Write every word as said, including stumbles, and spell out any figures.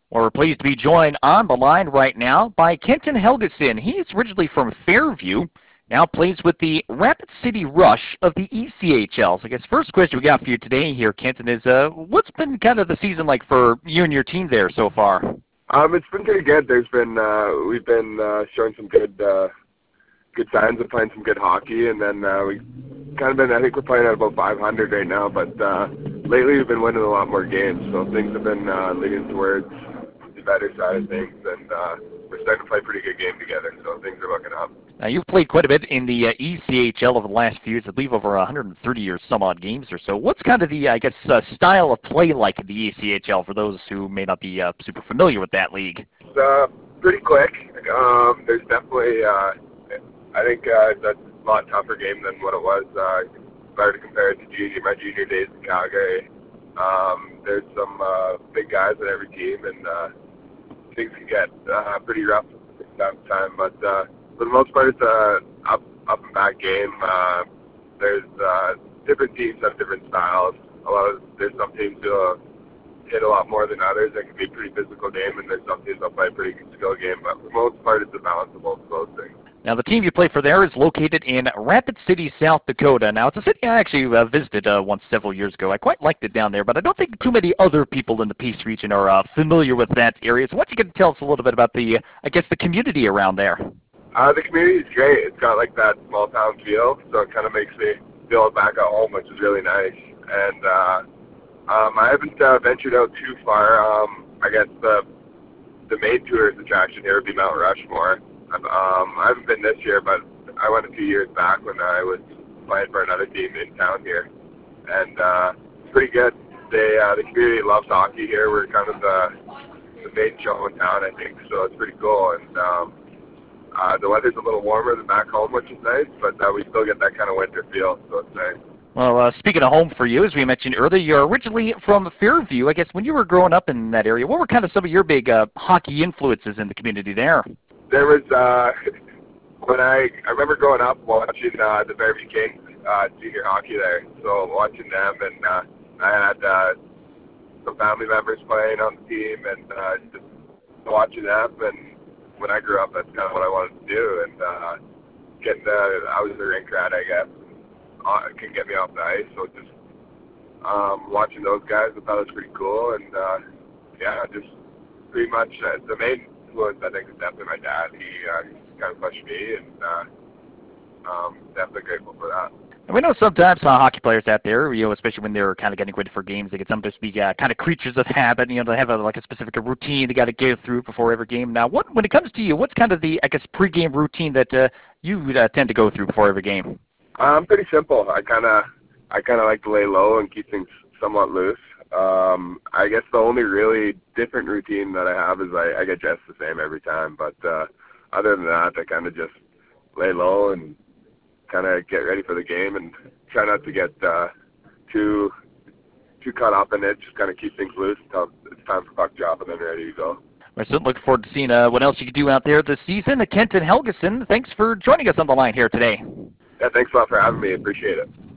Well, we're pleased to be joined on the line right now by Kenton Helgeson. He's originally from Fairview, now plays with the Rapid City Rush of the E C H L. So I guess first question we got for you today here, Kenton, is uh, what's been kind of the season like for you and your team there so far? Um, it's been pretty good. There's been uh, we've been uh, showing some good uh, good signs of playing some good hockey, and then uh, we kind of been. I think we're playing at about five hundred right now, but uh, lately we've been winning a lot more games, so things have been uh, leading towards the better side of things, and uh, we're starting to play a pretty good game together, so things are looking up. Now, you've played quite a bit in the uh, E C H L over the last few years, I believe over one hundred thirty or some odd games or so. What's kind of the, I guess, uh, style of play like in the E C H L for those who may not be uh, super familiar with that league? It's uh, pretty quick. Um, there's definitely, uh, I think uh, it's a lot tougher game than what it was. Uh, if I were to compare it to junior, my junior days in Calgary, um, there's some uh, big guys on every team, and uh, things can get uh, pretty rough from time to time, but uh, for the most part, it's a up, up and back game. Uh, there's uh, different teams have different styles. A lot of there's some teams who uh, hit a lot more than others. It can be a pretty physical game, and there's some teams that play a pretty good skill game. But for the most part, it's a balance of both of those things. Now, the team you play for there is located in Rapid City, South Dakota. Now, it's a city I actually uh, visited uh, once several years ago. I quite liked it down there, but I don't think too many other people in the Peace region are uh, familiar with that area. So why don't you get to tell us a little bit about the, I guess, the community around there? Uh, the community is great. It's got like that small town feel, so it kind of makes me feel back at home, which is really nice. And uh, um, I haven't uh, ventured out too far. Um, I guess the the main tourist attraction here would be Mount Rushmore. Um, I haven't been this year, but I went a few years back when I was playing for another team in town here, and uh, it's pretty good. They uh, the community loves hockey here. We're kind of the the main show in town, I think, so it's pretty cool. And um, Uh, the weather's a little warmer than back home, which is nice, but uh, we still get that kind of winter feel, so it's nice. Well, uh, speaking of home for you, as we mentioned earlier, you're originally from Fairview. I guess when you were growing up in that area, what were kind of some of your big uh, hockey influences in the community there? There was, uh, when I, I remember growing up watching uh, the Fairview Kings uh, junior hockey there, so watching them, and uh, I had uh, some family members playing on the team, and uh, just watching them, and when I grew up, that's kind of what I wanted to do, and uh, getting the, I was a rink rat, I guess, uh, it can get me off the ice, so just um, watching those guys, I thought it was pretty cool, and uh, yeah, just pretty much uh, the main influence, I think, is definitely my dad. He, uh, he kind of pushed me, and uh, um, definitely grateful for that. And we know sometimes uh, hockey players out there, you know, especially when they're kind of getting ready for games, they can sometimes be uh, kind of creatures of habit. You know, they have a, like a specific routine they got to go through before every game. Now, what when it comes to you, what's kind of the, I guess, pregame routine that uh, you uh, tend to go through before every game? Um, pretty simple. I kind of, I kind of like to lay low and keep things somewhat loose. Um, I guess the only really different routine that I have is I, I get dressed the same every time. But uh, other than that, I kind of just lay low and kind of get ready for the game and try not to get uh, too too caught up in it. Just kind of keep things loose until it's time for puck drop and then ready to go. We're certainly looking forward to seeing uh, what else you can do out there this season. Kenton Helgeson, thanks for joining us on the line here today. Yeah, thanks a lot for having me. Appreciate it.